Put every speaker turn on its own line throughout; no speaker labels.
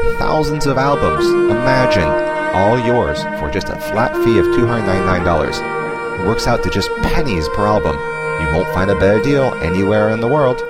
Thousands of albums, imagine, all yours for just a flat fee of $299. It works out to just pennies per album. You won't find a better deal anywhere in the world.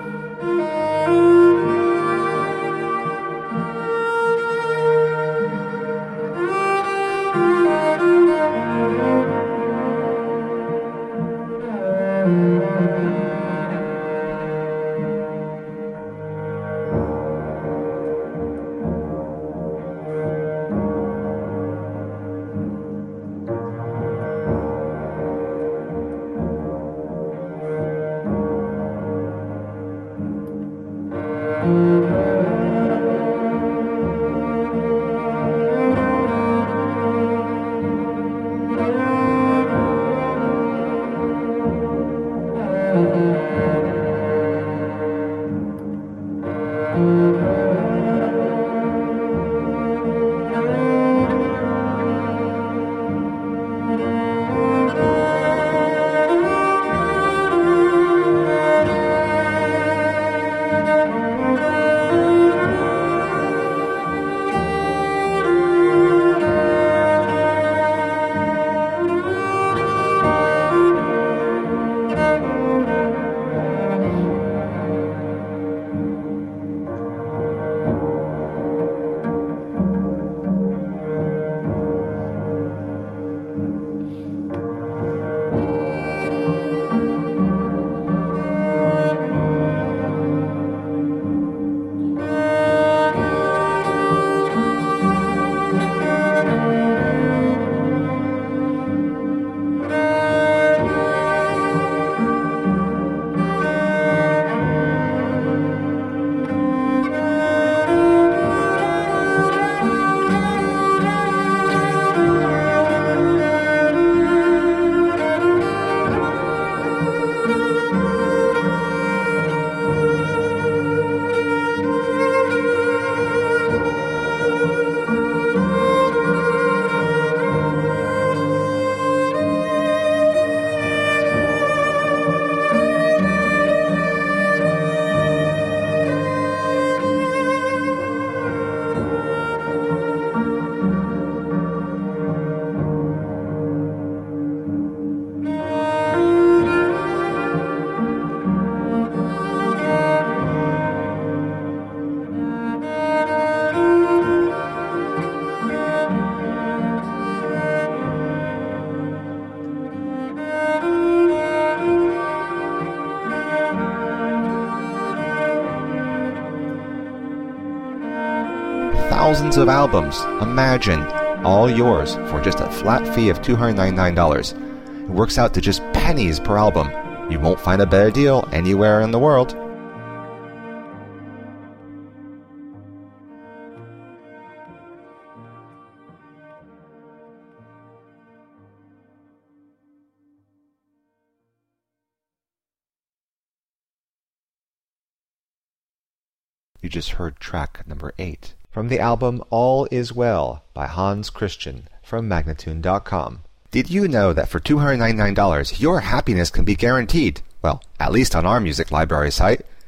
Thousands of albums, imagine, all yours for just a flat fee of $299. It works out to just pennies per album. You won't find a better deal anywhere in the world. You just heard track number 8 from the album All Is Well by Hans Christian from Magnatune.com. Did you know that for $299 your happiness can be guaranteed? Well, at least on our music library site.